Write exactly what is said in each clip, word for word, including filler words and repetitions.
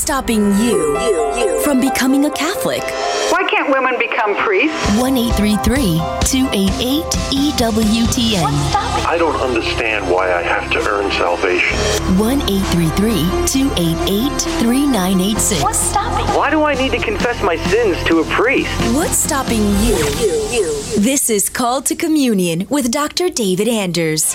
stopping you, you, you from becoming a Catholic? Why can't women become priests? one eight three three, two eight eight, E W T N. I don't understand why I have to earn salvation. one eight three three, two eight eight, three nine eight six. What's stopping? Why do I need to confess my sins to a priest? What's stopping you? you, you? This is Called to Communion with Doctor David Anders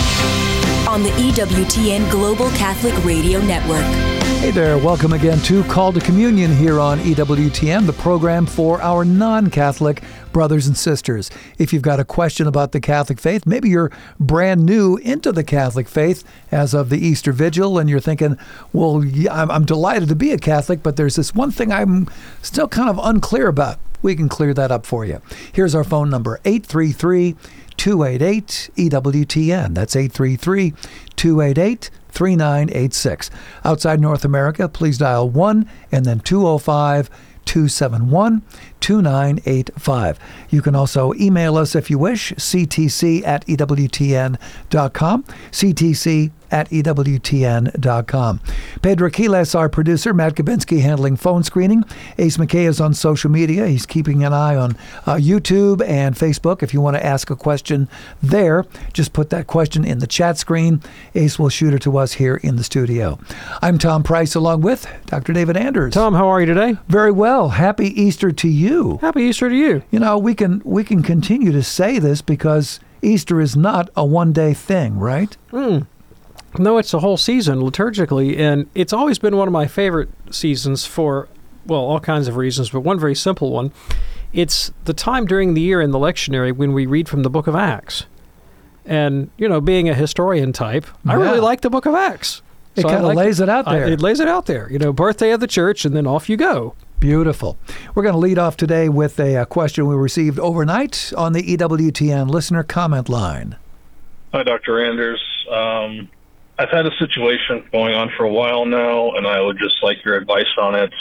on the E W T N Global Catholic Radio Network. Hey there, welcome again to Call to Communion here on E W T N, the program for our non-Catholic brothers and sisters. If you've got a question about the Catholic faith, maybe you're brand new into the Catholic faith as of the Easter Vigil, and you're thinking, well, yeah, I'm, I'm delighted to be a Catholic, but there's this one thing I'm still kind of unclear about. We can clear that up for you. Here's our phone number, eight three three, two eight eight, E W T N. That's eight three three, two eight eight, three nine eight six. Outside North America, please dial one and then two oh five, two seven one, two nine eight five. You can also email us if you wish, c t c at e w t n dot com, c t c at e w t n dot com. Pedro Quiles, our producer, Matt Gabinski handling phone screening. Ace McKay is on social media. He's keeping an eye on uh, YouTube and Facebook. If you want to ask a question there, just put that question in the chat screen. Ace will shoot it to us here in the studio. I'm Tom Price along with Doctor David Anders. Tom, how are you today? Very well. Happy Easter to you. Happy Easter to you. You know, we can we can continue to say this because Easter is not a one-day thing, right? Mm. No, it's a whole season liturgically, and it's always been one of my favorite seasons for, well, all kinds of reasons, but one very simple one. It's the time during the year in the lectionary when we read from the book of Acts. And, you know, being a historian type, I Yeah. really like the book of Acts. It So I kind of like lays to- it out there. I, it lays it out there. You know, birthday of the church, and then off you go. Beautiful. We're going to lead off today with a, a question we received overnight on the E W T N listener comment line. Hi, Doctor Anders. Um, I've had a situation going on for a while now, and I would just like your advice on it.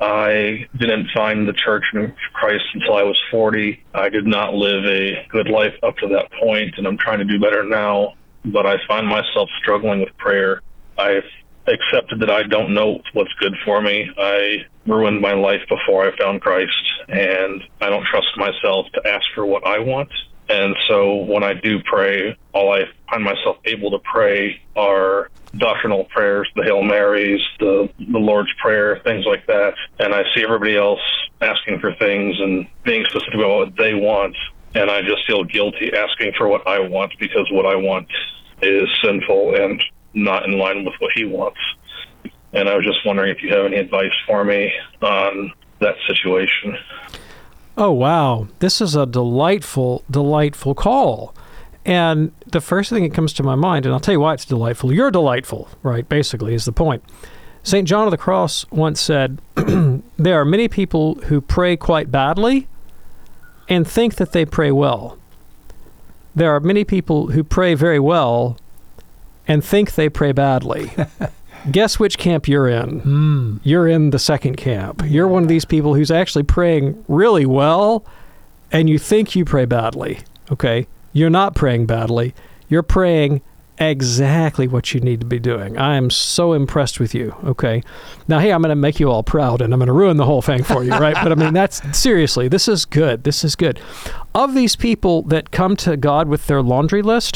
I didn't find the Church of Christ until I was forty. I did not live a good life up to that point, and I'm trying to do better now, but I find myself struggling with prayer. I've accepted that I don't know what's good for me. I ruined my life before I found Christ, and I don't trust myself to ask for what I want. And so when I do pray, all I find myself able to pray are doctrinal prayers, the Hail Marys, the, the Lord's Prayer, things like that. And I see everybody else asking for things and being specific about what they want. And I just feel guilty asking for what I want because what I want is sinful and not in line with what he wants. And I was just wondering if you have any advice for me on that situation. Oh, wow. This is a delightful, delightful call. And the first thing that comes to my mind, and I'll tell you why it's delightful. You're delightful, right, basically, is the point. Saint John of the Cross once said, there are many people who pray quite badly and think that they pray well. There are many people who pray very well and think they pray badly. Guess which camp you're in? Mm. You're in the second camp. You're one of these people who's actually praying really well, and you think you pray badly, okay? You're not praying badly. You're praying exactly what you need to be doing. I am so impressed with you, okay? Now, hey, I'm going to make you all proud, and I'm going to ruin the whole thing for you, right? But, I mean, that's, seriously, this is good. This is good. Of these people that come to God with their laundry list,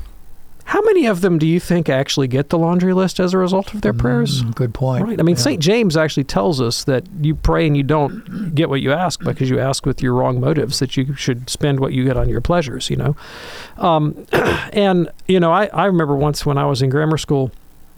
how many of them do you think actually get the laundry list as a result of their prayers? Mm, good point. Right. I mean, Yeah. Saint James actually tells us that you pray and you don't get what you ask because you ask with your wrong motives, that you should spend what you get on your pleasures, you know. Um, and, you know, I, I remember once when I was in grammar school,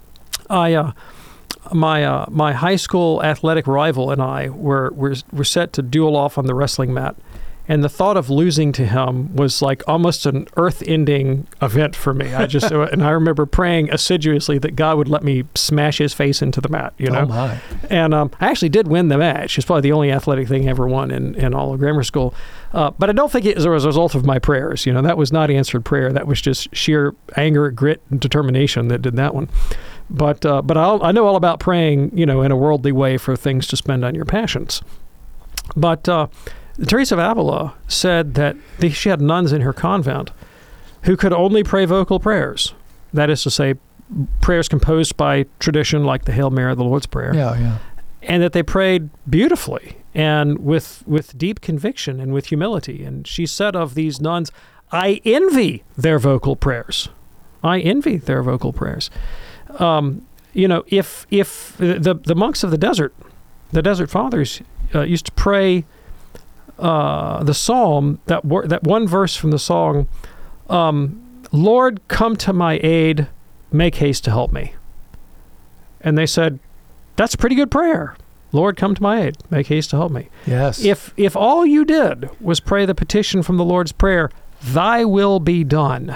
I uh, my uh, my high school athletic rival and I were, were, were set to duel off on the wrestling mat. And the thought of losing to him was like almost an earth-ending event for me. I just and I remember praying assiduously that God would let me smash his face into the mat. You know, Oh, my. and um, I actually did win the match. It's probably the only athletic thing I ever won in, in all of grammar school. Uh, but I don't think it was a result of my prayers. You know, that was not answered prayer. That was just sheer anger, grit, and determination that did that one. But uh, but I'll, I know all about praying, you know, in a worldly way for things to spend on your passions. But uh, Teresa of Avila said that the, she had nuns in her convent who could only pray vocal prayers. That is to say, prayers composed by tradition like the Hail Mary, the Lord's Prayer. Yeah, yeah. and that they prayed beautifully and with with deep conviction and with humility. And she said of these nuns, I envy their vocal prayers. I envy their vocal prayers. Um, you know, if if the the monks of the desert, the Desert Fathers, uh, used to pray uh, the psalm, that wor- that one verse from the song, um, Lord, come to my aid, make haste to help me. And they said, that's a pretty good prayer. Lord, come to my aid, make haste to help me. Yes. If if all you did was pray the petition from the Lord's Prayer, thy will be done.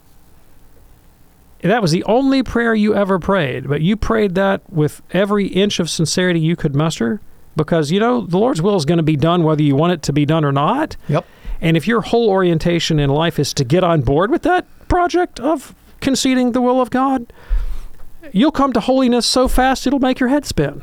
That was the only prayer you ever prayed, but you prayed that with every inch of sincerity you could muster, because, you know, the Lord's will is going to be done whether you want it to be done or not. Yep. And if your whole orientation in life is to get on board with that project of conceding the will of God, you'll come to holiness so fast it'll make your head spin.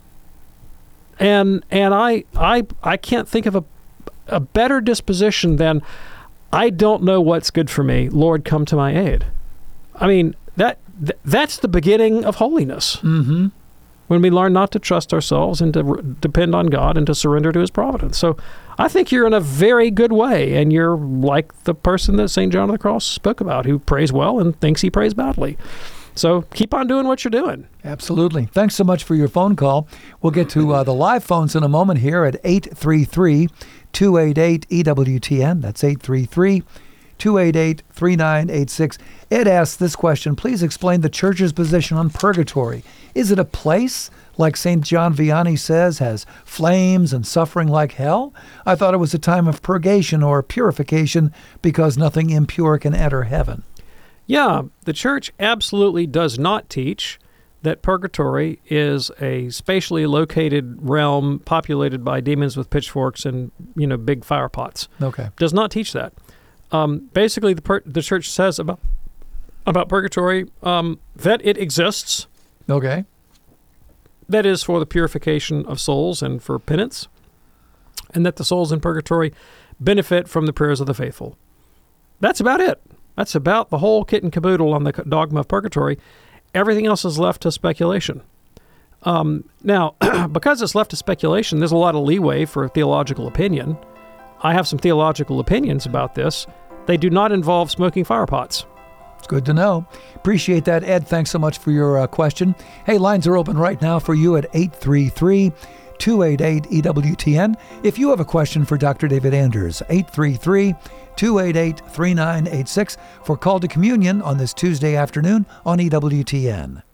And and I I I can't think of a a better disposition than, I don't know what's good for me. Lord, come to my aid. I mean, that th- that's the beginning of holiness. Mm-hmm. When we learn not to trust ourselves and to re- depend on God and to surrender to his providence. So I think you're in a very good way, and you're like the person that Saint John of the Cross spoke about, who prays well and thinks he prays badly. So keep on doing what you're doing. Absolutely. Thanks so much for your phone call. We'll get to uh, the live phones in a moment here at eight three three, two eight eight, E W T N. That's eight three three, two eight eight, three nine eight six. Ed asks this question, please explain the church's position on purgatory. Is it a place, like Saint John Vianney says, has flames and suffering like hell? I thought it was a time of purgation or purification because nothing impure can enter heaven. Yeah, the church absolutely does not teach that purgatory is a spatially located realm populated by demons with pitchforks and, you know, big fire pots. Okay. Does not teach that. Um, basically, the per- the church says about about purgatory um, that it exists. Okay. That is for the purification of souls and for penance, and that the souls in purgatory benefit from the prayers of the faithful. That's about it. That's about the whole kit and caboodle on the dogma of purgatory. Everything else is left to speculation. Um, now, because it's left to speculation, there's a lot of leeway for theological opinion. I have some theological opinions about this. They do not involve smoking fire pots. It's good to know. Appreciate that, Ed. Thanks so much for your uh, question. Hey, lines are open right now for you at eight three three, two eight eight, E W T N. If you have a question for Doctor David Anders, eight three three, two eight eight, three nine eight six for Call to Communion on this Tuesday afternoon on E W T N.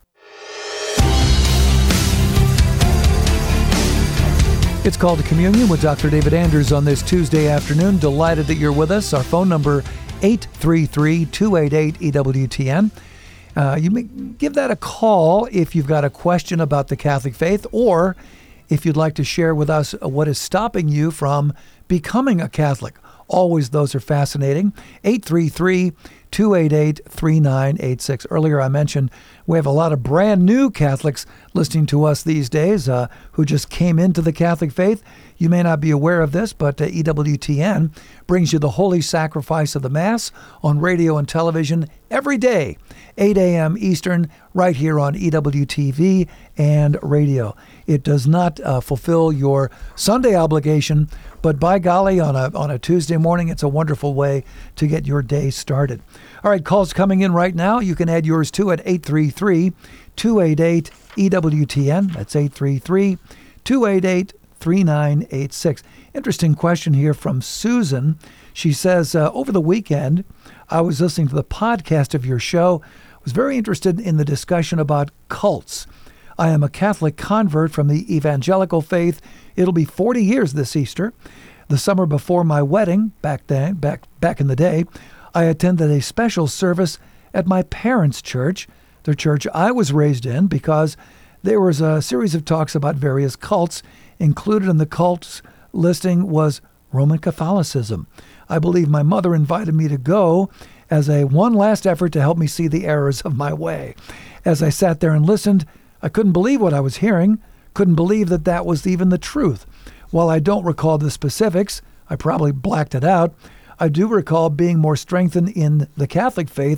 It's Call to Communion with Doctor David Anders on this Tuesday afternoon. Delighted that you're with us. Our phone number, eight three three, two eight eight, E W T N. Uh, you may give that a call if you've got a question about the Catholic faith, or if you'd like to share with us what is stopping you from becoming a Catholic. Always those are fascinating. eight three three, two eight eight, three nine eight six. Earlier I mentioned we have a lot of brand new Catholics listening to us these days uh, who just came into the Catholic faith. You may not be aware of this, but uh, E W T N brings you the Holy Sacrifice of the Mass on radio and television every day, eight a.m. Eastern, right here on E W T V and radio. It does not uh, fulfill your Sunday obligation, but by golly, on a on a Tuesday morning, it's a wonderful way to get your day started. All right, calls coming in right now. You can add yours too at eight three three, two eight eight, E W T N. That's eight three three, two eight eight, three nine eight six. Interesting question here from Susan. She says, uh, over the weekend, I was listening to the podcast of your show. I was very interested in the discussion about cults. I am a Catholic convert from the evangelical faith. It'll be forty years this Easter. The summer before my wedding, back then, back back in the day, I attended a special service at my parents' church, the church I was raised in, because there was a series of talks about various cults. Included in the cults listing was Roman Catholicism. I believe my mother invited me to go as a one last effort to help me see the errors of my way. As I sat there and listened, I couldn't believe what I was hearing, couldn't believe that that was even the truth. While I don't recall the specifics, I probably blacked it out, I do recall being more strengthened in the Catholic faith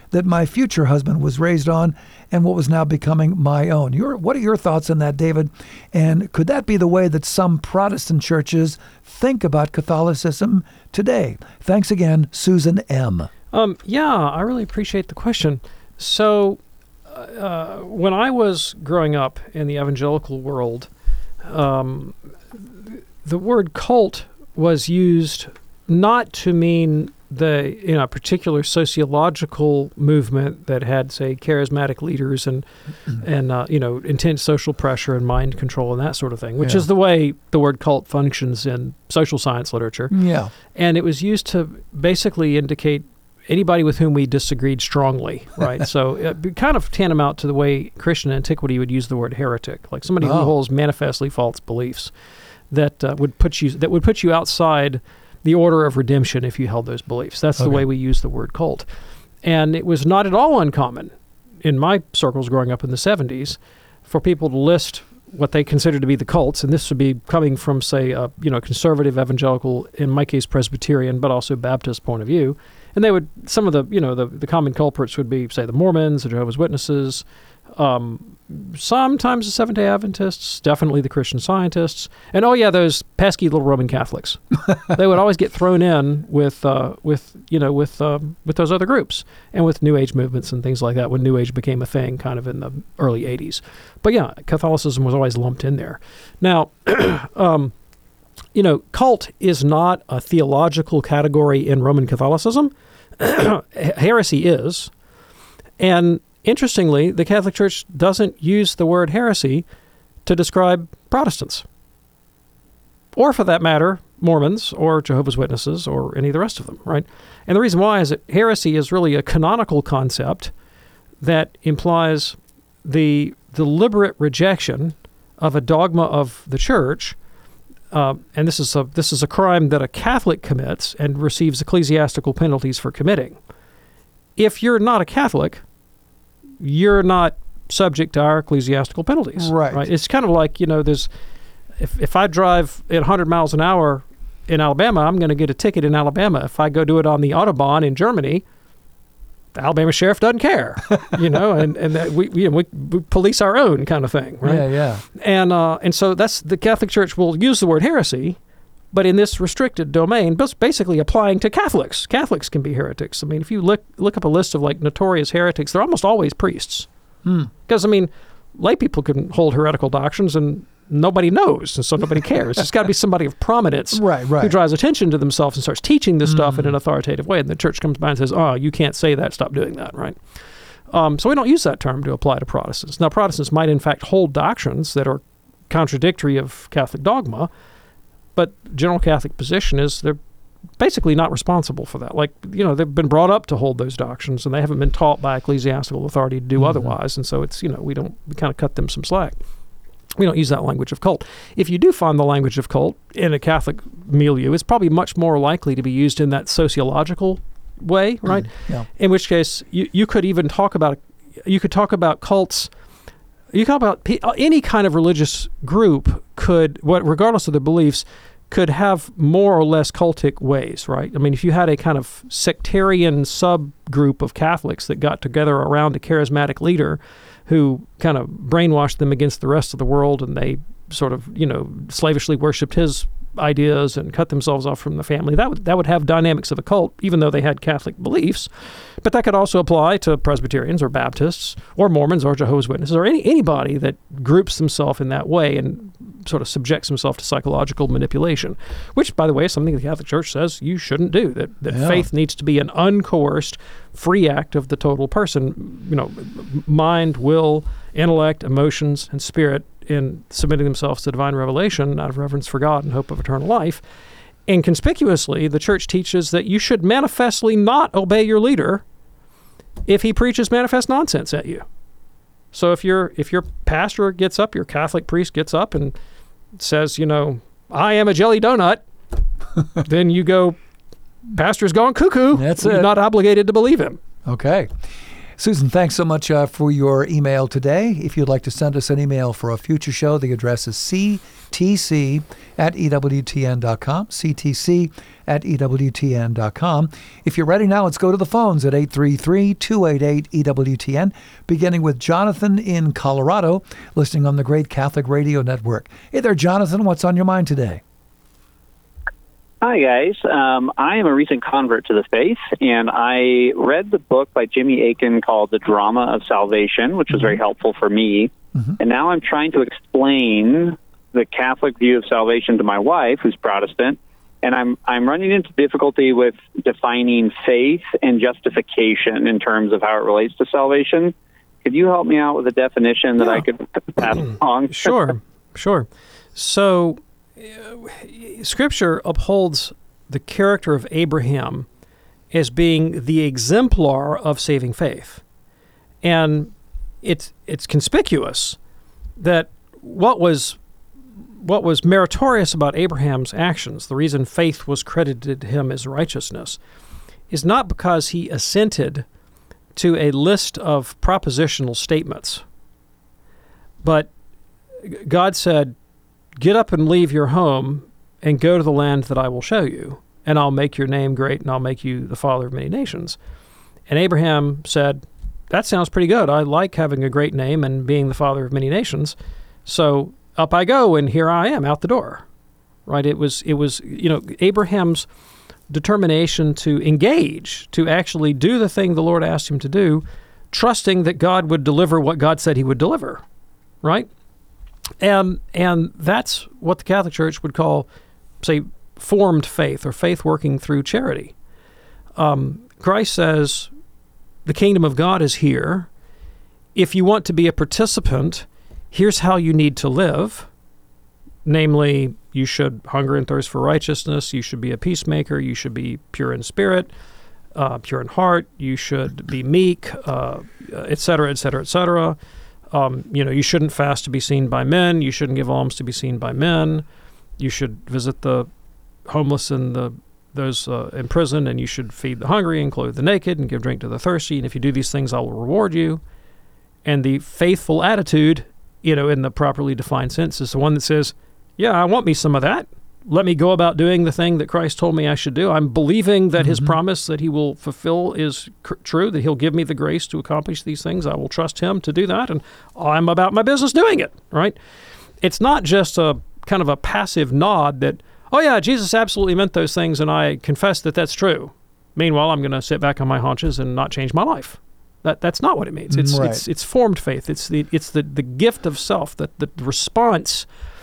that my future husband was raised on and what was now becoming my own. Your, what are your thoughts on that, David? And could that be the way that some Protestant churches think about Catholicism today? Thanks again, Susan M. Um, yeah, I really appreciate the question. So uh, when I was growing up in the evangelical world, um, the word cult was used not to mean the you know particular sociological movement that had, say, charismatic leaders and and uh, you know intense social pressure and mind control and that sort of thing, which Yeah. is the way the word cult functions in social science literature. Yeah. And it was used to basically indicate anybody with whom we disagreed strongly, right? So it kind of tantamount to the way Christian antiquity would use the word heretic, like somebody Oh. who holds manifestly false beliefs that uh, would put you that would put you outside the order of redemption if you held those beliefs. That's the Okay. way we use the word cult. And it was not at all uncommon in my circles growing up in the seventies for people to list what they considered to be the cults, and this would be coming from, say, a you know conservative evangelical, in my case Presbyterian, but also Baptist point of view. And they would, some of the, you know, the, the common culprits would be, say, the Mormons, the Jehovah's Witnesses, um, sometimes the Seventh-day Adventists, definitely the Christian Scientists, and oh yeah, those pesky little Roman Catholics. They would always get thrown in with, uh, with you know, with um, with those other groups, and with New Age movements and things like that, when New Age became a thing, kind of in the early eighties. But yeah, Catholicism was always lumped in there. Now, um, you know, cult is not a theological category in Roman Catholicism. Heresy is. And interestingly, the Catholic Church doesn't use the word heresy to describe Protestants. Or, for that matter, Mormons or Jehovah's Witnesses or any of the rest of them, right? And the reason why is that heresy is really a canonical concept that implies the deliberate rejection of a dogma of the Church. Uh, and this is a this is a crime that a Catholic commits and receives ecclesiastical penalties for committing. If you're not a Catholic, you're not subject to our ecclesiastical penalties. Right. Right. It's kind of like, you know, there's if if I drive at one hundred miles an hour in Alabama, I'm going to get a ticket in Alabama. If I go do it on the Autobahn in Germany, the Alabama sheriff doesn't care, you know, and and that we, we we police our own kind of thing, right? Yeah, yeah. And uh, and so that's the Catholic Church will use the word heresy, but in this restricted domain, but basically applying to Catholics. Catholics can be heretics. I mean, if you look look up a list of like notorious heretics, they're almost always priests. Because I mean, lay people can hold heretical doctrines and nobody knows, and so nobody cares. It's got to be somebody of prominence Right, right. who draws attention to themselves and starts teaching this stuff in an authoritative way. And the church comes by and says, oh, you can't say that, stop doing that, right? Um, so we don't use that term to apply to Protestants. Now, Protestants might in fact hold doctrines that are contradictory of Catholic dogma, but general Catholic position is they're basically not responsible for that. Like, you know, they've been brought up to hold those doctrines, and they haven't been taught by ecclesiastical authority to do otherwise. And so it's, you know, we don't, we kind of cut them some slack. We don't use that language of cult. If you do find the language of cult in a Catholic milieu, it's probably much more likely to be used in that sociological way, right? yeah. In which case, you, you could even talk about, you could talk about cults, you talk about pe- any kind of religious group could, what regardless of their beliefs, could have more or less cultic ways, right? I mean, if you had a kind of sectarian subgroup of Catholics that got together around a charismatic leader who kind of brainwashed them against the rest of the world, and they sort of, you know, slavishly worshipped his ideas and cut themselves off from the family, that would that would have dynamics of a cult, even though they had Catholic beliefs. But that could also apply to Presbyterians or Baptists or Mormons or Jehovah's Witnesses or any anybody that groups themselves in that way and sort of subjects himself to psychological manipulation, which, by the way, is something the Catholic Church says you shouldn't do, that, that Yeah. faith needs to be an uncoerced, free act of the total person, you know, mind, will, intellect, emotions, and spirit, in submitting themselves to divine revelation out of reverence for God and hope of eternal life. And conspicuously, the church teaches that you should manifestly not obey your leader if he preaches manifest nonsense at you. So if your if your pastor gets up, your Catholic priest gets up and says, you know, I am a jelly donut, then you go, pastor's gone cuckoo. That's You're it. not obligated to believe him. Okay. Susan, thanks so much uh, for your email today. If you'd like to send us an email for a future show, the address is c t c at e w t n dot com, c t c at e w t n dot com. If you're ready now, let's go to the phones at eight three three, two eight eight, E W T N, beginning with Jonathan in Colorado, listening on the Great Catholic Radio Network. Hey there, Jonathan. What's on your mind today? Hi, guys. Um, I am a recent convert to the faith, and I read the book by Jimmy Akin called The Drama of Salvation, which was very helpful for me. Mm-hmm. And now I'm trying to explain the Catholic view of salvation to my wife, who's Protestant, and I'm I'm running into difficulty with defining faith and justification in terms of how it relates to salvation. Could you help me out with a definition that yeah. I could pass along? Sure, sure. So, uh, Scripture upholds the character of Abraham as being the exemplar of saving faith. And it's it's conspicuous that what was what was meritorious about Abraham's actions, the reason faith was credited to him as righteousness, is not because he assented to a list of propositional statements, but God said, "Get up and leave your home and go to the land that I will show you, and I'll make your name great, and I'll make you the father of many nations." And Abraham said, "That sounds pretty good. I like having a great name and being the father of many nations. So up I go, and here I am out the door." Right? It was, it was, you know, Abraham's determination to engage, to actually do the thing the Lord asked him to do, trusting that God would deliver what God said he would deliver. Right? And and that's what the Catholic Church would call, say, formed faith, or faith working through charity. Um, Christ says, the kingdom of God is here. If you want to be a participant, here's how you need to live. Namely, you should hunger and thirst for righteousness. You should be a peacemaker. You should be pure in spirit, uh, pure in heart. You should be meek, uh, et cetera, et cetera, et cetera. Um, you know, you shouldn't fast to be seen by men. You shouldn't give alms to be seen by men. You should visit the homeless and the those uh, in prison, and you should feed the hungry and clothe the naked and give drink to the thirsty. And if you do these things, I will reward you. And the faithful attitude, you know, in the properly defined sense, is the one that says, yeah, I want me some of that. Let me go about doing the thing that Christ told me I should do. I'm believing that mm-hmm. his promise that he will fulfill is cr- true, that he'll give me the grace to accomplish these things. I will trust him to do that, and I'm about my business doing it, right? It's not just a kind of a passive nod that, oh yeah, Jesus absolutely meant those things, and I confess that that's true. Meanwhile, I'm going to sit back on my haunches and not change my life. That That's not what it means. It's right. it's, it's formed faith. It's the it's the, the gift of self, that the response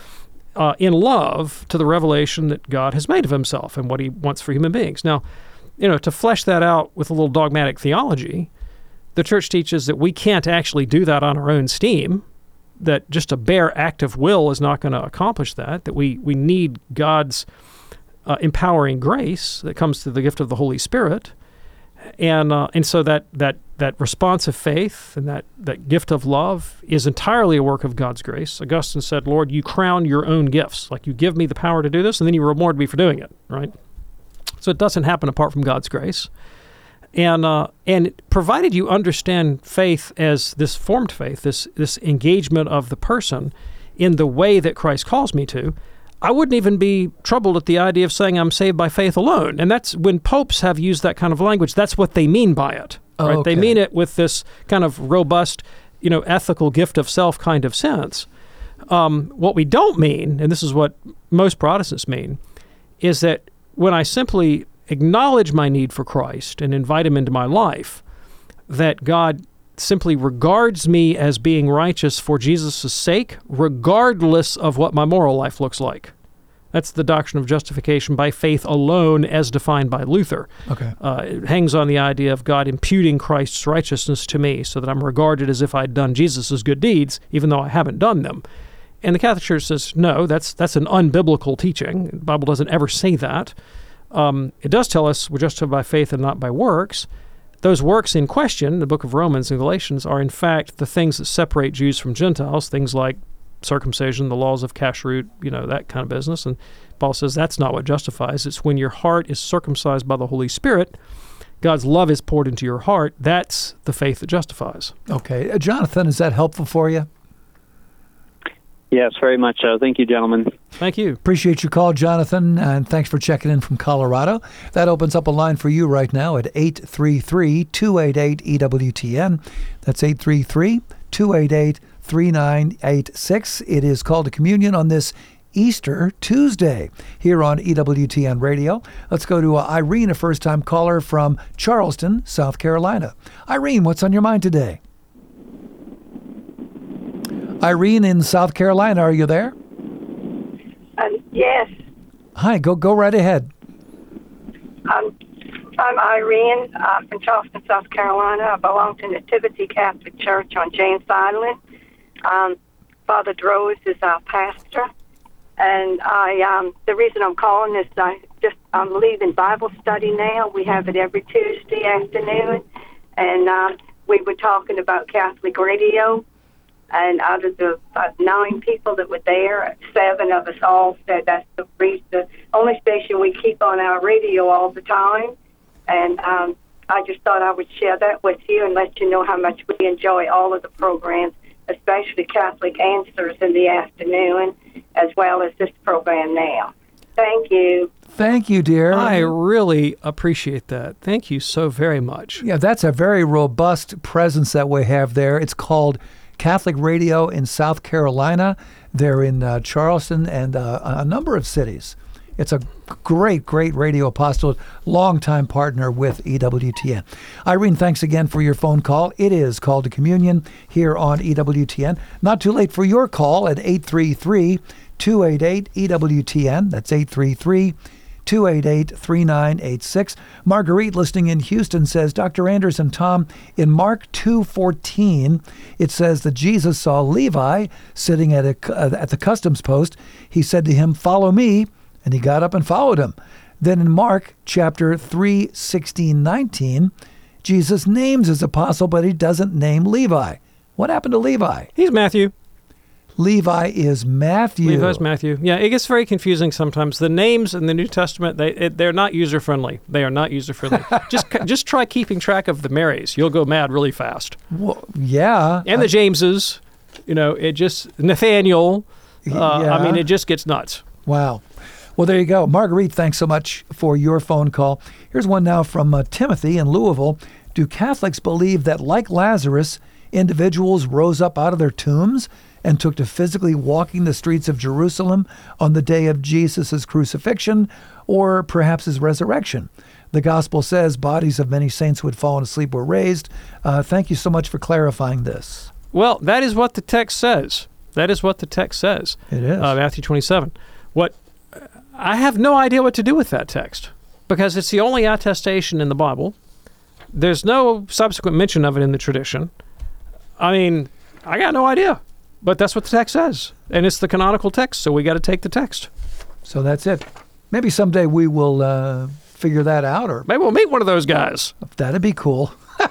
Uh, in love to the revelation that God has made of himself and what he wants for human beings. Now, you know, to flesh that out with a little dogmatic theology, the Church teaches that we can't actually do that on our own steam, that just a bare act of will is not going to accomplish that, that we, we need God's uh, empowering grace that comes through the gift of the Holy Spirit. And uh, and so that, that that response of faith and that, that gift of love is entirely a work of God's grace. Augustine said, Lord, you crown your own gifts. Like, you give me the power to do this, and then you reward me for doing it, right? So it doesn't happen apart from God's grace. And uh, and provided you understand faith as this formed faith, this this engagement of the person in the way that Christ calls me to, I wouldn't even be troubled at the idea of saying I'm saved by faith alone. And that's when popes have used that kind of language. That's what they mean by it. Oh, right? okay. They mean it with this kind of robust, you know, ethical gift of self kind of sense. Um, what we don't mean, and this is what most Protestants mean, is that when I simply acknowledge my need for Christ and invite him into my life, that God simply regards me as being righteous for Jesus' sake, regardless of what my moral life looks like. That's the doctrine of justification by faith alone as defined by Luther. Okay. Uh, it hangs on the idea of God imputing Christ's righteousness to me so that I'm regarded as if I'd done Jesus' good deeds, even though I haven't done them. And the Catholic Church says, no, that's that's an unbiblical teaching. The Bible doesn't ever say that. Um, it does tell us we're justified by faith and not by works. Those works in question, the book of Romans and Galatians, are in fact the things that separate Jews from Gentiles, things like circumcision, the laws of kashrut, you know, that kind of business. And Paul says that's not what justifies. It's when your heart is circumcised by the Holy Spirit, God's love is poured into your heart, that's the faith that justifies. Okay. Uh, Jonathan, is that helpful for you? Yes, very much so. Thank you, gentlemen. Thank you. Appreciate your call, Jonathan, and thanks for checking in from Colorado. That opens up a line for you right now at eight three three, two eight eight, E W T N. That's eight three three, two eight eight, three nine eight six. It is Call to Communion on this Easter Tuesday here on E W T N Radio. Let's go to uh, Irene, a first-time caller from Charleston, South Carolina. Irene, what's on your mind today? Irene in South Carolina, are you there? Um, yes. Hi, go go right ahead. Um, I'm Irene. I'm from Charleston, South Carolina. I belong to Nativity Catholic Church on James Island. Um, Father Droz is our pastor. And I, um, the reason I'm calling is I just, I'm leaving Bible study now. We have it every Tuesday afternoon. And um, we were talking about Catholic radio. And out of the uh, nine people that were there, seven of us all said that's the, the only station we keep on our radio all the time. And um, I just thought I would share that with you and let you know how much we enjoy all of the programs, especially Catholic Answers in the afternoon, as well as this program now. Thank you. Thank you, dear. I really appreciate that. Thank you so very much. Yeah, that's a very robust presence that we have there. It's called Catholic Radio in South Carolina. They're in uh, Charleston and uh, a number of cities. It's a great, great radio apostolate, longtime partner with E W T N. Irene, thanks again for your phone call. It is Call to Communion here on E W T N. Not too late for your call at eight three three, two eight eight, E W T N. That's eight three three, two eight eight, three nine eight six. Marguerite, listening in Houston, says, Doctor Anders and Tom, in Mark two fourteen, it says that Jesus saw Levi sitting at, a, uh, at the customs post. He said to him, follow me, and he got up and followed him. Then in Mark chapter three, sixteen, nineteen, Jesus names his apostle, but he doesn't name Levi. What happened to Levi? He's Matthew. Levi is Matthew. Levi's Matthew. Yeah, it gets very confusing sometimes. The names in the New Testament, they it, they're not user friendly. They are not user friendly. just just try keeping track of the Marys. You'll go mad really fast. Well, yeah. And the I, Jameses. You know, it just Nathaniel. Uh, yeah. I mean, it just gets nuts. Wow. Well, there you go. Marguerite, thanks so much for your phone call. Here's one now from uh, Timothy in Louisville. Do Catholics believe that, like Lazarus, individuals rose up out of their tombs and took to physically walking the streets of Jerusalem on the day of Jesus' crucifixion or perhaps his resurrection? The gospel says bodies of many saints who had fallen asleep were raised. Uh, thank you so much for clarifying this. Well, that is what the text says. That is what the text says. It is. Uh, Matthew twenty-seven. What I have no idea what to do with that text because it's the only attestation in the Bible. There's no subsequent mention of it in the tradition. I mean, I got no idea. But that's what the text says. And it's the canonical text, so we got to take the text. So that's it. Maybe someday we will uh, figure that out. Or maybe we'll meet one of those guys. That'd be cool.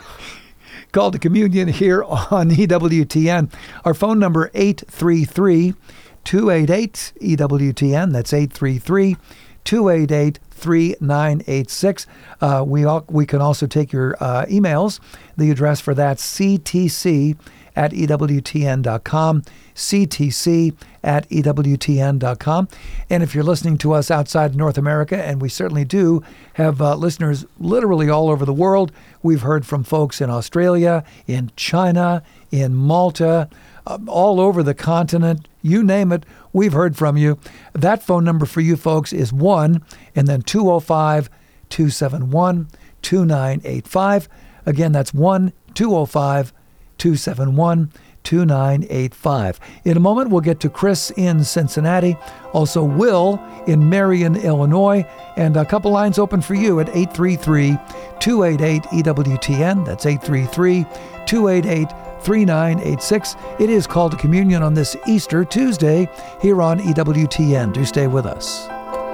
Call to Communion here on E W T N. Our phone number, eight three three, two eight eight, E W T N. That's eight three three, two eight eight, three nine eight six. Uh, we, all, we can also take your uh, emails. The address for that, C T C at E W T N dot com, C T C at E W T N dot com. And if you're listening to us outside North America, and we certainly do have uh, listeners literally all over the world, we've heard from folks in Australia, in China, in Malta, uh, all over the continent, you name it, we've heard from you. That phone number for you folks is one, and then two oh five, two seven one, two nine eight five. Again, that's one, two oh five, two seven one, two nine eight five. In a moment, we'll get to Chris in Cincinnati, also Will in Marion, Illinois, and a couple lines open for you at eight three three, two eight eight, E W T N. That's eight three three, two eight eight, three nine eight six. It is Call to Communion on this Easter Tuesday here on E W T N. Do stay with us.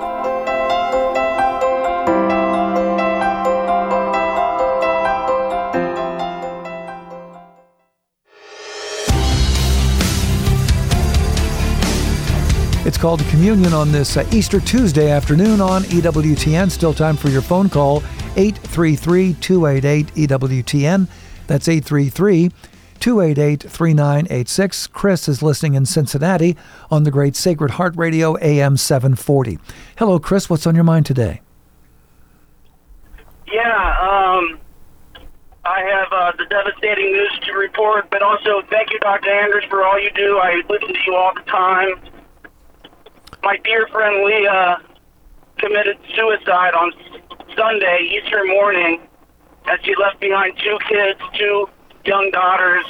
It's Called to Communion on this uh, Easter Tuesday afternoon on E W T N. Still time for your phone call, eight three three, two eight eight, E W T N. That's eight three three, two eight eight, three nine eight six. Chris is listening in Cincinnati on the great Sacred Heart Radio, A M seven forty. Hello, Chris. What's on your mind today? Yeah, um, I have uh, the devastating news to report, but also thank you, Doctor Anders, for all you do. I listen to you all the time. My dear friend Leah committed suicide on Sunday, Easter morning, as she left behind two kids, two young daughters,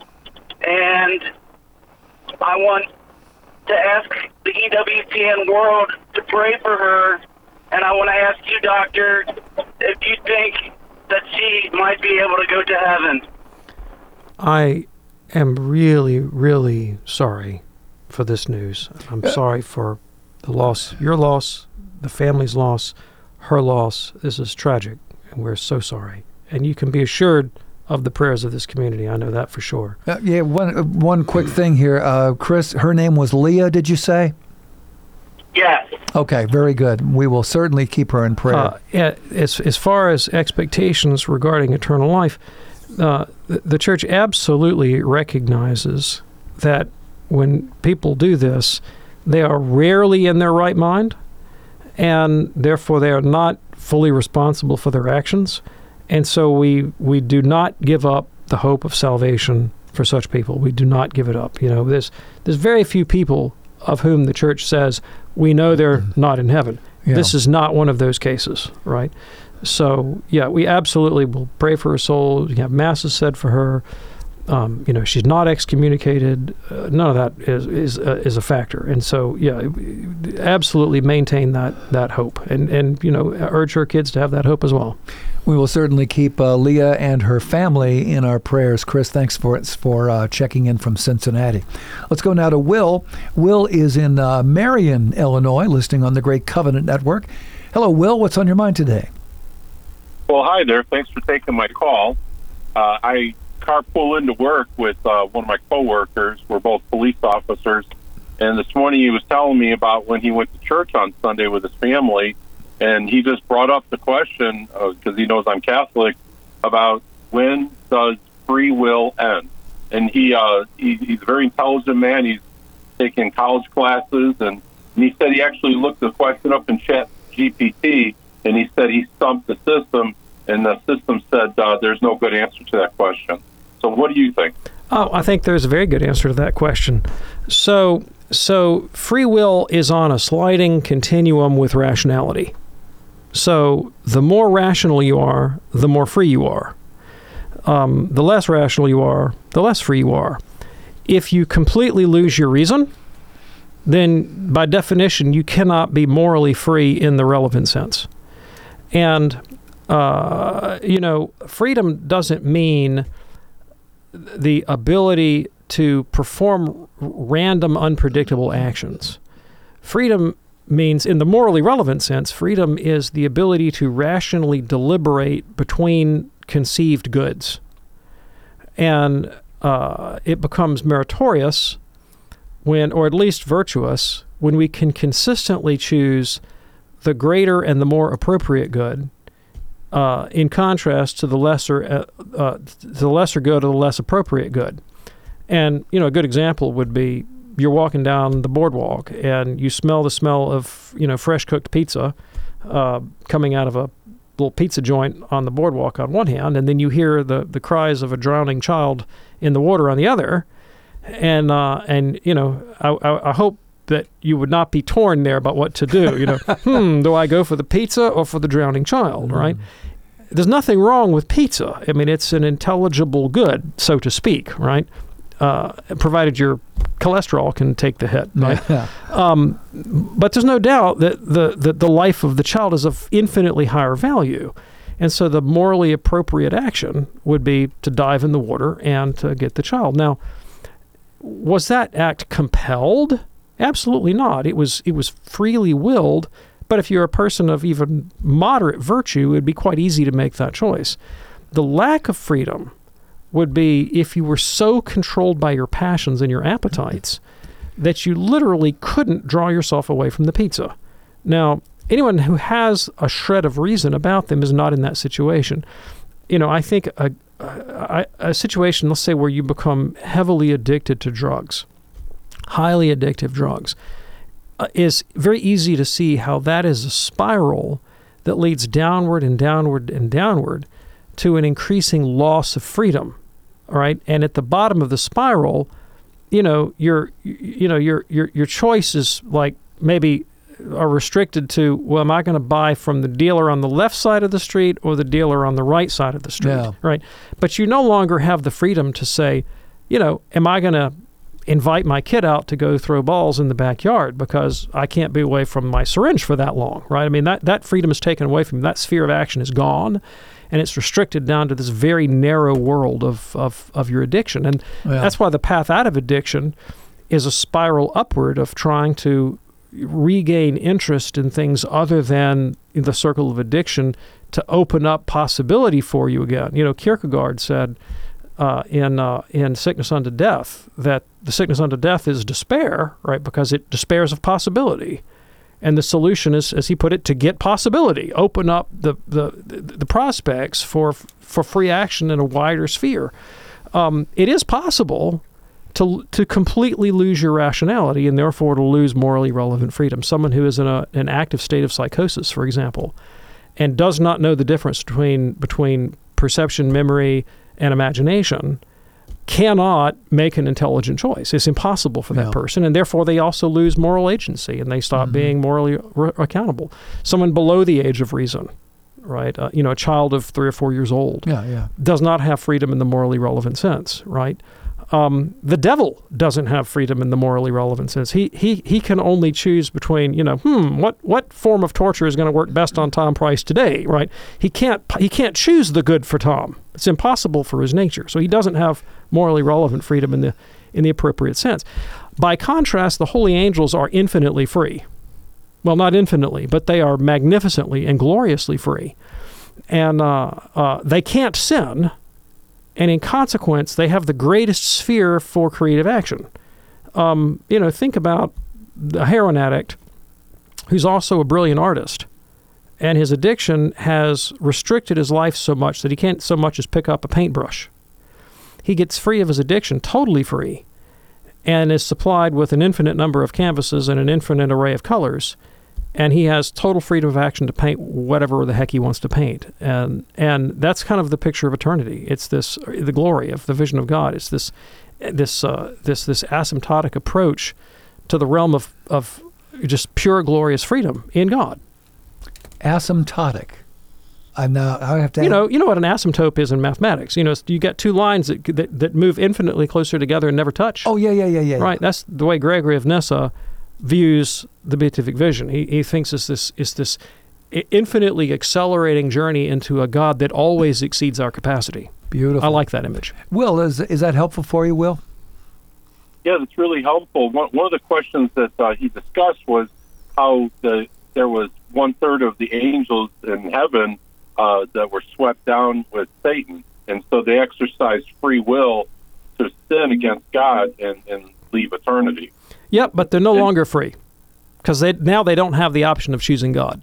and I want to ask the E W T N world to pray for her, and I want to ask you, Doctor, if you think that she might be able to go to heaven. I am really, really sorry for this news. I'm sorry for the loss, your loss, the family's loss, her loss. This is tragic, and we're so sorry. And you can be assured of the prayers of this community. I know that for sure. Uh, yeah, one uh, one quick thing here. Uh, Chris, her name was Leah, did you say? Yes. Okay, very good. We will certainly keep her in prayer. Uh, yeah, as, as far as expectations regarding eternal life, uh, the, the church absolutely recognizes that when people do this, they are rarely in their right mind, and therefore they are not fully responsible for their actions. And so we we do not give up the hope of salvation for such people. We do not give it up. You know, there's there's very few people of whom the church says, we know they're not in heaven. Yeah. This is not one of those cases, right? So, yeah, we absolutely will pray for her soul. You have masses said for her. Um, you know, she's not excommunicated. Uh, none of that is is uh, is a factor. And so, yeah, absolutely maintain that that hope, and and you know, urge her kids to have that hope as well. We will certainly keep uh, Leah and her family in our prayers. Chris, thanks for for uh, checking in from Cincinnati. Let's go now to Will. Will is in uh, Marion, Illinois, listening on the Great Covenant Network. Hello, Will. What's on your mind today? Well, hi there. Thanks for taking my call. Uh, I carpool into work with uh, one of my coworkers. We're both police officers. And this morning he was telling me about when he went to church on Sunday with his family. And he just brought up the question, because uh, he knows I'm Catholic, about when does free will end? And he, uh, he he's a very intelligent man. He's taken college classes. And, and he said he actually looked the question up in Chat G P T, and he said he stumped the system. And the system said uh, there's no good answer to that question. So what do you think? Oh, I think there's a very good answer to that question. So, so free will is on a sliding continuum with rationality. So the more rational you are, the more free you are. Um, the less rational you are, the less free you are. If you completely lose your reason, then by definition, you cannot be morally free in the relevant sense. And, uh, you know, freedom doesn't mean the ability to perform random, unpredictable actions. Freedom means, in the morally relevant sense, freedom is the ability to rationally deliberate between conceived goods. And uh, it becomes meritorious when, or at least virtuous, when we can consistently choose the greater and the more appropriate good, Uh, in contrast to the lesser, uh, uh, the lesser good or the less appropriate good. And, you know, a good example would be you're walking down the boardwalk and you smell the smell of, you know, fresh cooked pizza uh, coming out of a little pizza joint on the boardwalk on one hand, and then you hear the, the cries of a drowning child in the water on the other. And, uh, and you know, I, I, I hope that you would not be torn there about what to do. You know, hmm, do I go for the pizza or for the drowning child, right? Mm. There's nothing wrong with pizza. I mean, it's an intelligible good, so to speak, right? Uh, provided your cholesterol can take the hit, right? Yeah. Um, but there's no doubt that the, the, the life of the child is of infinitely higher value. And so the morally appropriate action would be to dive in the water and to get the child. Now, was that act compelled? Absolutely not. It was it was freely willed, but if you're a person of even moderate virtue, it'd be quite easy to make that choice. The lack of freedom would be if you were so controlled by your passions and your appetites that you literally couldn't draw yourself away from the pizza. Now, anyone who has a shred of reason about them is not in that situation. You know, I think a, a, a situation, let's say, where you become heavily addicted to drugs, highly addictive drugs, uh, is very easy to see how that is a spiral that leads downward and downward and downward to an increasing loss of freedom. All right, and at the bottom of the spiral, you know, your you know your your your choice is like maybe are restricted to, well, am I going to buy from the dealer on the left side of the street or the dealer on the right side of the street? Yeah. Right, but you no longer have the freedom to say, you know, am I going to invite my kid out to go throw balls in the backyard because I can't be away from my syringe for that long, right? I mean, that, that freedom is taken away from you. That sphere of action is gone, and it's restricted down to this very narrow world of, of, of your addiction. And Yeah. that's why the path out of addiction is a spiral upward of trying to regain interest in things other than in the circle of addiction to open up possibility for you again. You know, Kierkegaard said, Uh, in uh, in Sickness Unto Death, that the sickness unto death is despair, right? Because it despairs of possibility, and the solution is, as he put it, to get possibility, open up the the, the prospects for for free action in a wider sphere. Um, it is possible to to completely lose your rationality and therefore to lose morally relevant freedom. Someone who is in a, an active state of psychosis, for example, and does not know the difference between between perception, memory, and imagination cannot make an intelligent choice. It's impossible for that Yeah. person, and therefore they also lose moral agency and they stop Mm-hmm. being morally re- accountable. Someone below the age of reason, right? Uh, you know, a child of three or four years old Yeah, yeah. does not have freedom in the morally relevant sense, right? Um, the devil doesn't have freedom in the morally relevant sense. He he he can only choose between, you know, hmm, what what form of torture is going to work best on Tom Price today, right? He can't he can't choose the good for Tom. It's impossible for his nature. So he doesn't have morally relevant freedom in the in the appropriate sense. By contrast, the holy angels are infinitely free. Well, not infinitely, but they are magnificently and gloriously free, and uh, uh, they can't sin. And in consequence, they have the greatest sphere for creative action. Um, you know, think about a heroin addict who's also a brilliant artist, and his addiction has restricted his life so much that he can't so much as pick up a paintbrush. He gets free of his addiction, totally free, and is supplied with an infinite number of canvases and an infinite array of colors, and he has total freedom of action to paint whatever the heck he wants to paint. And and that's kind of the picture of eternity. It's this, the glory of the vision of God. It's this this uh, this this asymptotic approach to the realm of, of just pure glorious freedom in God. Asymptotic. I now I have to. You know, you know what an asymptote is in mathematics. You know, you got two lines that, that that move infinitely closer together and never touch. Oh yeah, yeah, yeah, yeah. Right. That's the way Gregory of Nyssa views the beatific vision. He he thinks it's this is this infinitely accelerating journey into a God that always exceeds our capacity. Beautiful. I like that image. Will, is is that helpful for you, Will? Yeah, that's really helpful. One, one of the questions that uh, he discussed was how the there was one third of the angels in heaven uh, that were swept down with Satan, and so they exercised free will to sin against God and, and leave eternity. Yep, but they're no longer free because they now they don't have the option of choosing God.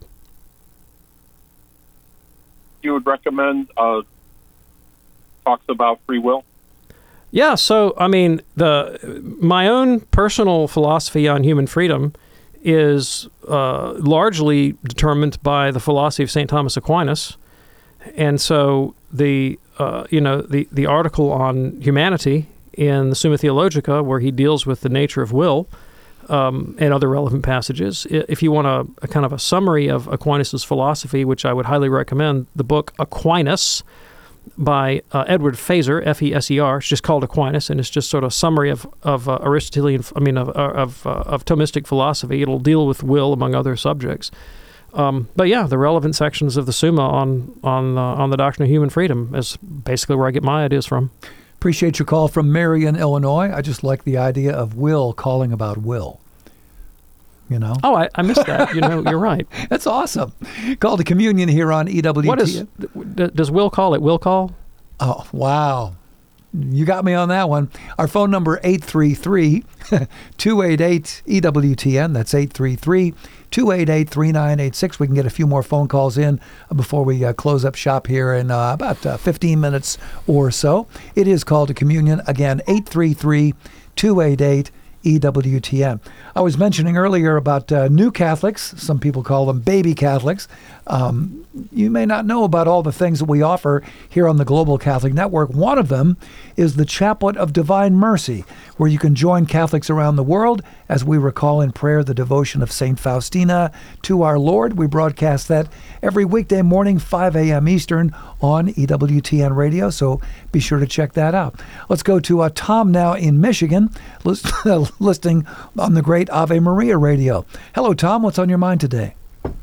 You would recommend uh, talks about free will? Yeah, so I mean, the my own personal philosophy on human freedom is uh, largely determined by the philosophy of Saint Thomas Aquinas, and so the uh, you know the the article on humanity in the Summa Theologica, where he deals with the nature of will um, and other relevant passages. If you want a, a kind of a summary of Aquinas' philosophy, which I would highly recommend, the book Aquinas by uh, Edward Feser, F E S E R. It's just called Aquinas, and it's just sort of a summary of of uh, Aristotelian, I mean, of of, uh, of Thomistic philosophy. It'll deal with will among other subjects. Um, but yeah, the relevant sections of the Summa on on uh, on the doctrine of human freedom is basically where I get my ideas from. Appreciate your call from Marion, Illinois. I just like the idea of Will calling about Will. You know? Oh, I, I missed that. You know, you're right. That's awesome. Call to communion here on E W T. What is, does Will call it Will call? Oh, wow. You got me on that one. Our phone number, eight three three, two eight eight, E W T N. That's eight three three, two eight eight, three nine eight six. We can get a few more phone calls in before we uh, close up shop here in uh, about uh, fifteen minutes or so. It is Call to Communion. Again, eight three three, two eight eight, E W T N. I was mentioning earlier about uh, new Catholics. Some people call them baby Catholics. Um, you may not know about all the things that we offer here on the Global Catholic Network. One of them is the Chaplet of Divine Mercy, where you can join Catholics around the world as we recall in prayer the devotion of Saint Faustina to our Lord. We broadcast that every weekday morning, five a.m. Eastern on E W T N Radio, so be sure to check that out. Let's go to uh, Tom now in Michigan, list, listing on the great Ave Maria Radio. Hello, Tom. What's on your mind today?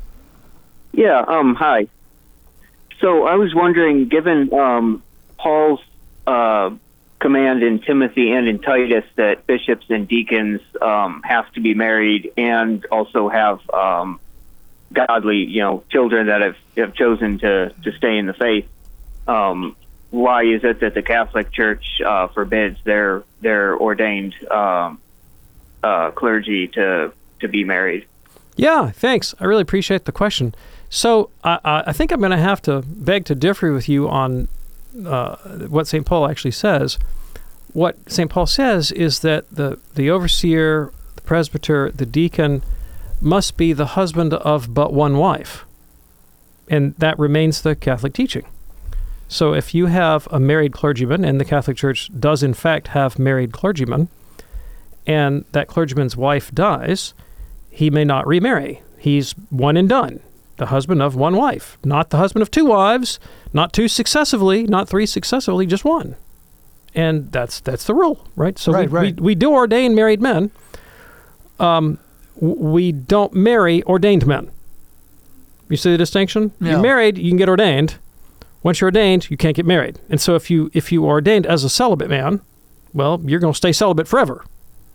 Yeah, um, hi. So I was wondering, given um, Paul's uh, command in Timothy and in Titus that bishops and deacons um, have to be married and also have um, godly, you know, children that have, have chosen to, to stay in the faith, um, why is it that the Catholic Church uh, forbids their their ordained um, uh, clergy to to be married? Yeah, thanks. I really appreciate the question. So I, I think I'm going to have to beg to differ with you on uh, what Saint Paul actually says. What Saint Paul says is that the, the overseer, the presbyter, the deacon must be the husband of but one wife. And that remains the Catholic teaching. So if you have a married clergyman, and the Catholic Church does in fact have married clergymen, and that clergyman's wife dies, he may not remarry. He's one and done. The husband of one wife, not the husband of two wives, not two successively, not three successively, just one. And that's that's the rule, right? So right, we, right. we we do ordain married men. Um, we don't marry ordained men. You see the distinction? Yeah. You're married, you can get ordained. Once you're ordained, you can't get married. And so if you if you are ordained as a celibate man, well, you're going to stay celibate forever.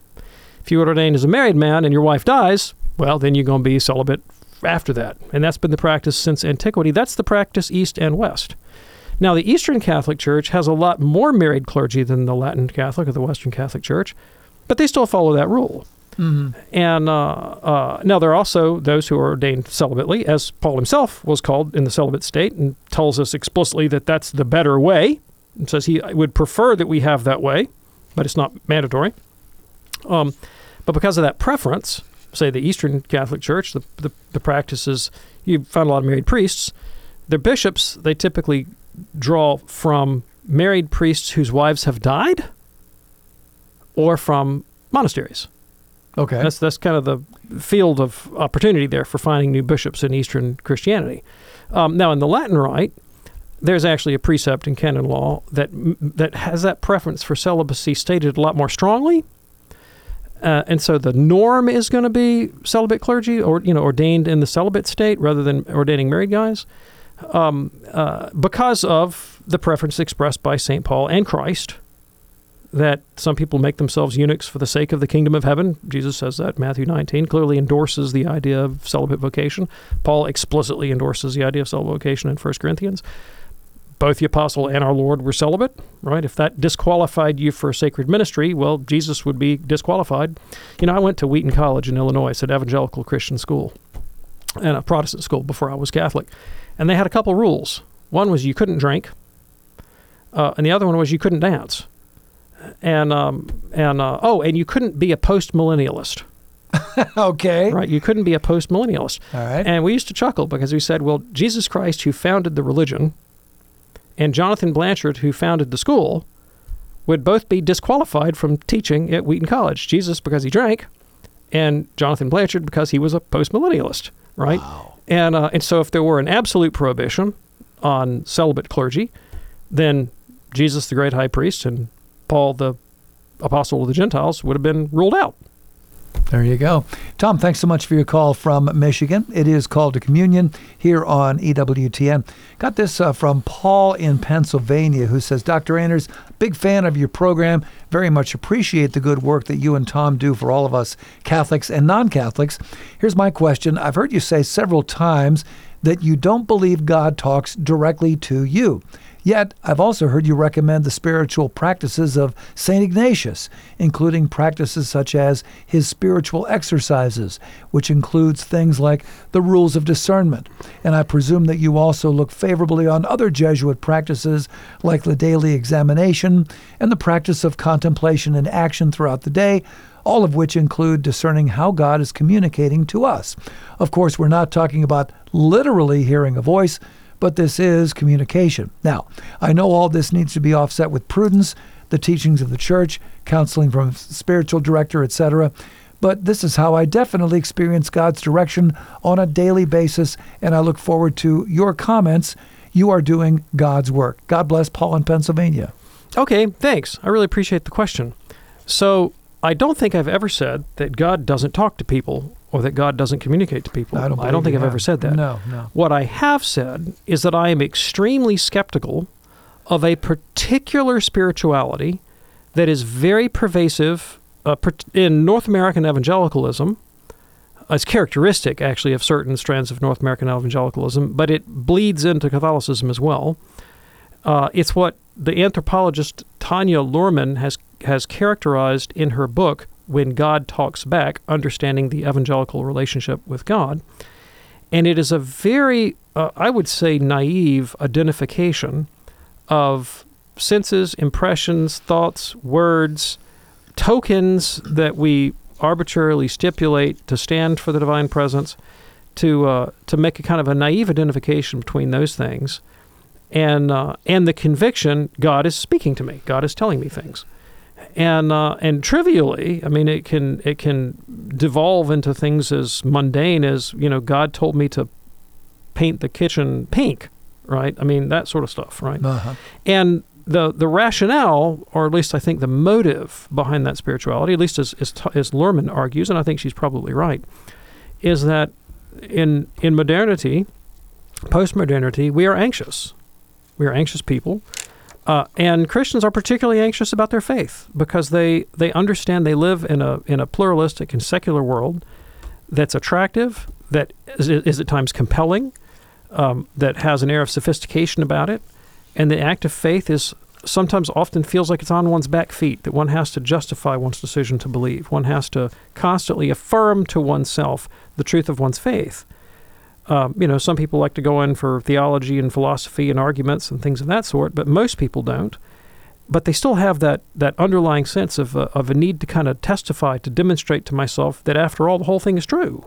If you are ordained as a married man and your wife dies, well, then you're going to be celibate after that. And that's been the practice since antiquity. That's the practice East and West. Now, the Eastern Catholic Church has a lot more married clergy than the Latin Catholic or the Western Catholic Church, but they still follow that rule. Mm-hmm. And uh, uh, now there are also those who are ordained celibately, as Paul himself was called in the celibate state, and tells us explicitly that that's the better way, and says he would prefer that we have that way, but it's not mandatory. Um, but because of that preference, say the Eastern Catholic Church, the, the, the practice is, you find a lot of married priests. Their bishops, they typically draw from married priests whose wives have died or from monasteries. Okay. That's that's kind of the field of opportunity there for finding new bishops in Eastern Christianity. Um, now, in the Latin Rite, there's actually a precept in canon law that that has that preference for celibacy stated a lot more strongly. Uh, and so the norm is going to be celibate clergy, or you know, ordained in the celibate state rather than ordaining married guys, um, uh, because of the preference expressed by Saint Paul and Christ, that some people make themselves eunuchs for the sake of the kingdom of heaven. Jesus says that. Matthew nineteen clearly endorses the idea of celibate vocation. Paul explicitly endorses the idea of celibate vocation in First Corinthians. Both the apostle and our Lord were celibate, right? If that disqualified you for sacred ministry, well, Jesus would be disqualified. You know, I went to Wheaton College in Illinois. It's an evangelical Christian school and a Protestant school before I was Catholic. And they had a couple rules. One was you couldn't drink, uh, and the other one was you couldn't dance. And, um, and uh, oh, and you couldn't be a post-millennialist. Okay. Right, you couldn't be a post-millennialist. All right. And we used to chuckle because we said, well, Jesus Christ, who founded the religion, and Jonathan Blanchard, who founded the school, would both be disqualified from teaching at Wheaton College. Jesus because he drank, and Jonathan Blanchard because he was a post-millennialist, right? Wow. And uh, and so if there were an absolute prohibition on celibate clergy, then Jesus, the great high priest, and Paul, the apostle of the Gentiles, would have been ruled out. There you go. Tom, thanks so much for your call from Michigan. It is Call to Communion here on E W T N. Got this uh, from Paul in Pennsylvania, who says, Doctor Anders, big fan of your program. Very much appreciate the good work that you and Tom do for all of us Catholics and non-Catholics. Here's my question. I've heard you say several times that you don't believe God talks directly to you. Yet, I've also heard you recommend the spiritual practices of Saint Ignatius, including practices such as his spiritual exercises, which includes things like the rules of discernment. And I presume that you also look favorably on other Jesuit practices like the daily examination and the practice of contemplation and action throughout the day, all of which include discerning how God is communicating to us. Of course, we're not talking about literally hearing a voice, but this is communication. Now, I know all this needs to be offset with prudence, the teachings of the church, counseling from a spiritual director, et cetera, but this is how I definitely experience God's direction on a daily basis, and I look forward to your comments. You are doing God's work. God bless, Paul in Pennsylvania. Okay, thanks. I really appreciate the question. So I don't think I've ever said that God doesn't talk to people or that God doesn't communicate to people. I don't, I don't think I've have. ever said that. No, no. What I have said is that I am extremely skeptical of a particular spirituality that is very pervasive uh, in North American evangelicalism. It's characteristic, actually, of certain strands of North American evangelicalism, but it bleeds into Catholicism as well. Uh, it's what the anthropologist Tanya Luhrmann has has characterized in her book, When God Talks Back, Understanding the Evangelical Relationship with God. And it is a very, uh, I would say, naive identification of senses, impressions, thoughts, words, tokens that we arbitrarily stipulate to stand for the divine presence, to uh, to make a kind of a naive identification between those things and uh, and the conviction God is speaking to me, God is telling me things. And uh, and trivially, I mean, it can it can devolve into things as mundane as, you know, God told me to paint the kitchen pink, right? I mean, that sort of stuff, right? Uh-huh. And the the rationale, or at least I think the motive behind that spirituality, at least as as, as Luhrmann argues, and I think she's probably right, is that in in modernity, post-modernity, we are anxious. We are anxious people. Uh, and Christians are particularly anxious about their faith because they, they understand they live in a in a pluralistic and secular world that's attractive, that is, is at times compelling, um, that has an air of sophistication about it, and the act of faith is sometimes often feels like it's on one's back feet, that one has to justify one's decision to believe. One has to constantly affirm to oneself the truth of one's faith. Um, you know, some people like to go in for theology and philosophy and arguments and things of that sort, but most people don't. But they still have that that underlying sense of uh, of a need to kind of testify, to demonstrate to myself that after all, the whole thing is true.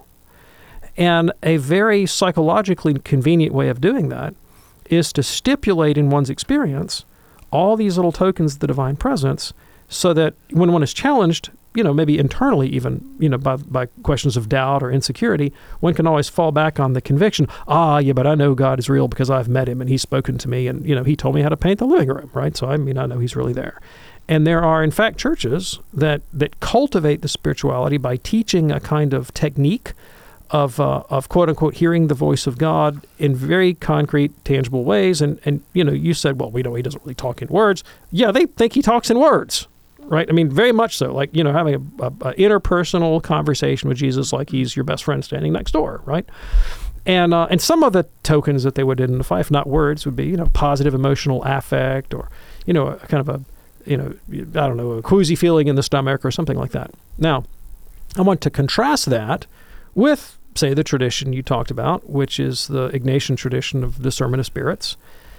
And a very psychologically convenient way of doing that is to stipulate in one's experience all these little tokens of the divine presence, so that when one is challenged, you know, maybe internally even, you know, by by questions of doubt or insecurity, one can always fall back on the conviction, ah, yeah, but I know God is real because I've met him and he's spoken to me and, you know, he told me how to paint the living room, right? So, I mean, I know he's really there. And there are, in fact, churches that, that cultivate the spirituality by teaching a kind of technique of, uh, of quote-unquote, hearing the voice of God in very concrete, tangible ways. And, and, you know, you said, well, we know he doesn't really talk in words. Yeah, they think he talks in words. Right? I mean, very much so. Like, you know, having a, a, a interpersonal conversation with Jesus like he's your best friend standing next door, right? And uh, and some of the tokens that they would identify, if not words, would be, you know, positive emotional affect, or, you know, a kind of a, you know, I don't know, a queasy feeling in the stomach or something like that. Now, I want to contrast that with, say, the tradition you talked about, which is the Ignatian tradition of discernment of spirits.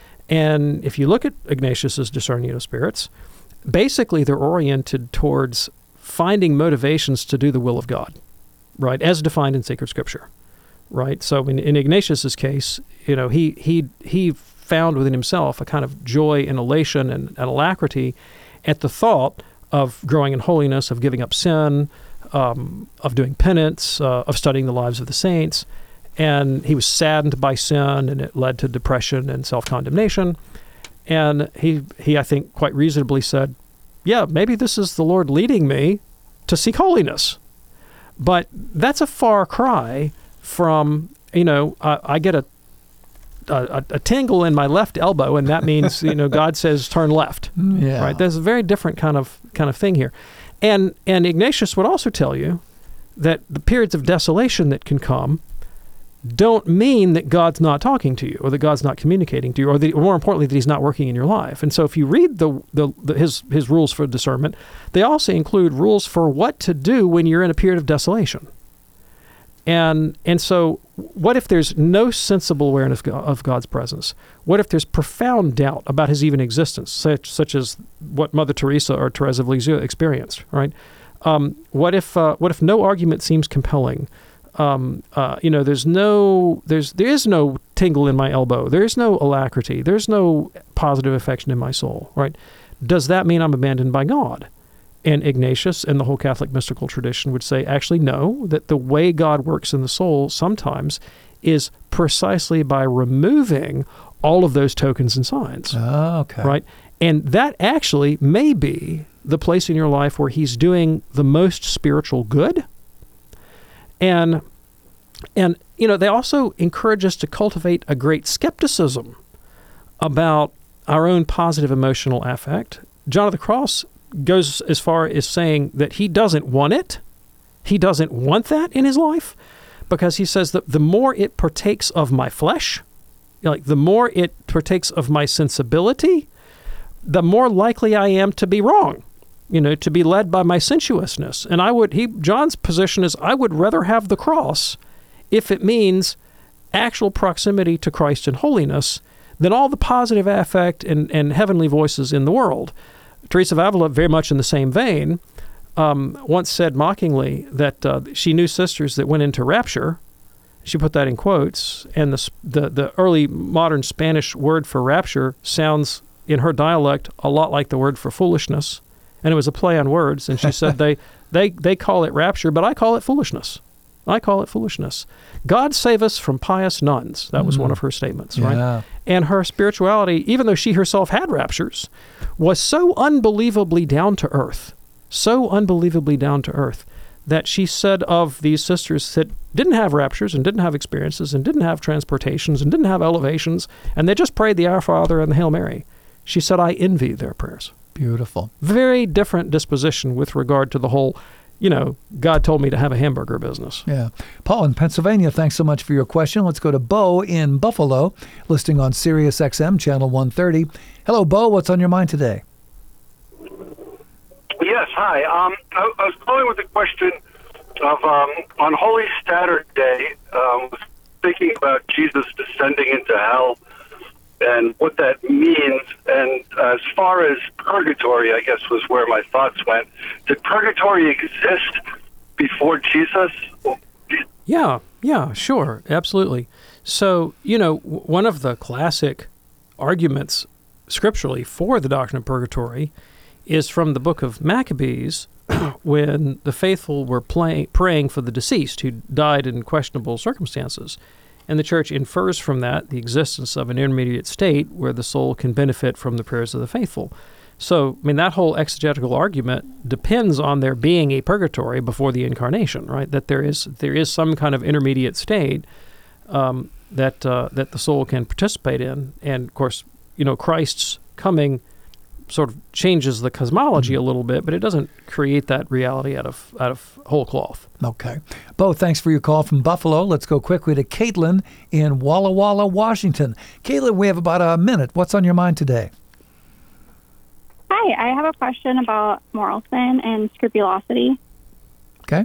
And if you look at Ignatius's discerning of spirits, basically, they're oriented towards finding motivations to do the will of God, right, as defined in sacred scripture, right? So in, in Ignatius's case, you know, he he he found within himself a kind of joy and elation and, and alacrity at the thought of growing in holiness, of giving up sin, um, of doing penance, uh, of studying the lives of the saints. And he was saddened by sin, and it led to depression and self-condemnation. And he, he, I think, quite reasonably said, yeah, maybe this is the Lord leading me to seek holiness. But that's a far cry from, you know, uh, I get a, a a tingle in my left elbow, and that means, you know, God says turn left. Yeah. Right? There's a very different kind of kind of thing here. And and Ignatius would also tell you that the periods of desolation that can come don't mean that God's not talking to you, or that God's not communicating to you, or, that, or more importantly, that he's not working in your life. And so if you read the, the, the his his rules for discernment, they also include rules for what to do when you're in a period of desolation. And and so what if there's no sensible awareness of God's presence? What if there's profound doubt about his even existence, such such as what Mother Teresa or Therese of Lisieux experienced, right? Um, what if uh, what if no argument seems compelling? Um, uh, you know, there's no, there's, there is no tingle in my elbow. There is no alacrity. There's no positive affection in my soul, right? Does that mean I'm abandoned by God? And Ignatius and the whole Catholic mystical tradition would say, actually, no, that the way God works in the soul sometimes is precisely by removing all of those tokens and signs. Oh, okay. Right? And that actually may be the place in your life where he's doing the most spiritual good. And, and you know, they also encourage us to cultivate a great skepticism about our own positive emotional affect. John of the Cross goes as far as saying that he doesn't want it. He doesn't want that in his life, because he says that the more it partakes of my flesh, like the more it partakes of my sensibility, the more likely I am to be wrong. You know, to be led by my sensuousness. And I would, he, John's position is, I would rather have the cross if it means actual proximity to Christ and holiness than all the positive affect and, and heavenly voices in the world. Teresa of Avila, very much in the same vein, um, once said mockingly that uh, she knew sisters that went into rapture. She put that in quotes, and the, the, the early modern Spanish word for rapture sounds, in her dialect, a lot like the word for foolishness. And it was a play on words. And she said, they, they, they call it rapture, but I call it foolishness. I call it foolishness. God save us from pious nuns. That was mm. one of her statements, yeah. right? And her spirituality, even though she herself had raptures, was so unbelievably down to earth, so unbelievably down to earth, that she said of these sisters that didn't have raptures and didn't have experiences and didn't have transportations and didn't have elevations, and they just prayed the Our Father and the Hail Mary. She said, I envy their prayers. Beautiful. Very different disposition with regard to the whole, you know, God told me to have a hamburger business. Yeah. Paul in Pennsylvania, thanks so much for your question. Let's go to Bo in Buffalo, listening on Sirius X M, channel one thirty. Hello, Bo. What's on your mind today? Yes, hi. Um, I, I was calling with a question of, um, on Holy Saturday, um, I was thinking about Jesus descending into hell and what that means. And as far as purgatory, I guess, was where my thoughts went. Did purgatory exist before Jesus? Yeah, yeah, sure, absolutely. So, you know, w- one of the classic arguments scripturally for the doctrine of purgatory is from the book of Maccabees, when the faithful were play- praying for the deceased who died in questionable circumstances. And the church infers from that the existence of an intermediate state where the soul can benefit from the prayers of the faithful. So, I mean, that whole exegetical argument depends on there being a purgatory before the incarnation, right? That there is there is some kind of intermediate state um, that uh, that the soul can participate in. And, of course, you know, Christ's coming sort of changes the cosmology a little bit, but it doesn't create that reality out of out of whole cloth. Okay. Bo, thanks for your call from Buffalo. Let's go quickly to Caitlin in Walla Walla, Washington. Caitlin, we have about a minute. What's on your mind today? Hi, I have a question about moral sin and scrupulosity. Okay.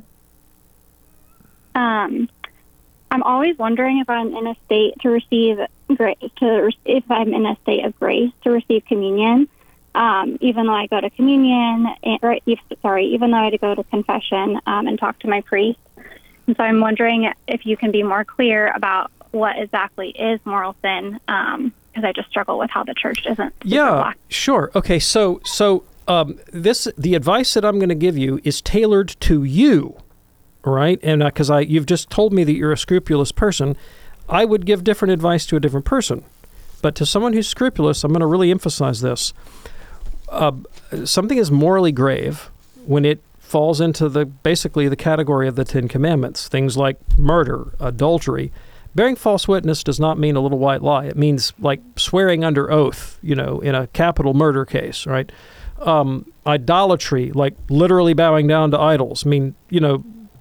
Um, I'm always wondering if I'm in a state to receive grace, to if I'm in a state of grace to receive communion. Um, even though I go to communion, or if, sorry, even though I had to go to confession um, and talk to my priest. And so I'm wondering if you can be more clear about what exactly is moral sin, because um, I just struggle with how the church isn't. Yeah, black. Sure. Okay, so so um, this the advice that I'm going to give you is tailored to you, right? And because uh, I you've just told me that you're a scrupulous person, I would give different advice to a different person. But to someone who's scrupulous, I'm going to really emphasize this. Uh, something is morally grave when it falls into the basically the category of the Ten Commandments. Things like murder, adultery. Bearing false witness does not mean a little white lie. It means like swearing under oath, you know, in a capital murder case, right? Um, idolatry, like literally bowing down to idols. I mean, you know,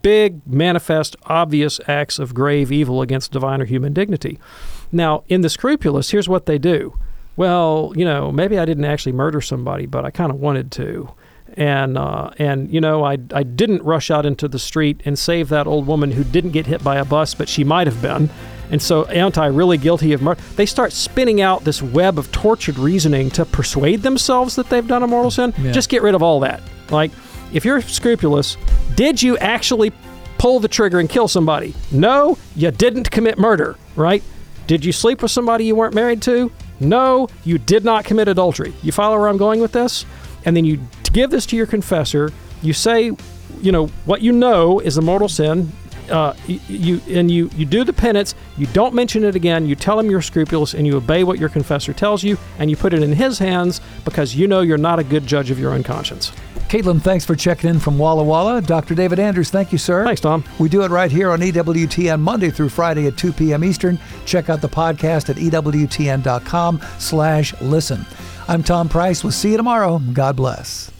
big, manifest, obvious acts of grave evil against divine or human dignity. Now, in the scrupulous, here's what they do. Well, you know, maybe I didn't actually murder somebody, but I kind of wanted to. And, uh, and you know, I, I didn't rush out into the street and save that old woman who didn't get hit by a bus, but she might have been. And so, aren't I really guilty of murder? They start spinning out this web of tortured reasoning to persuade themselves that they've done a mortal sin. Yeah. Just get rid of all that. Like, if you're scrupulous, did you actually pull the trigger and kill somebody? No, you didn't commit murder, right? Did you sleep with somebody you weren't married to? No, you did not commit adultery. You follow where I'm going with this? And then you give this to your confessor. You say, you know, what you know is a mortal sin. Uh, you, you and you, you do the penance. You don't mention it again. You tell him you're scrupulous, and you obey what your confessor tells you, and you put it in his hands because you know you're not a good judge of your own conscience. Caitlin, thanks for checking in from Walla Walla. Doctor David Anders, thank you, sir. Thanks, Tom. We do it right here on E W T N Monday through Friday at two p.m. Eastern. Check out the podcast at E W T N dot com slash listen. I'm Tom Price. We'll see you tomorrow. God bless.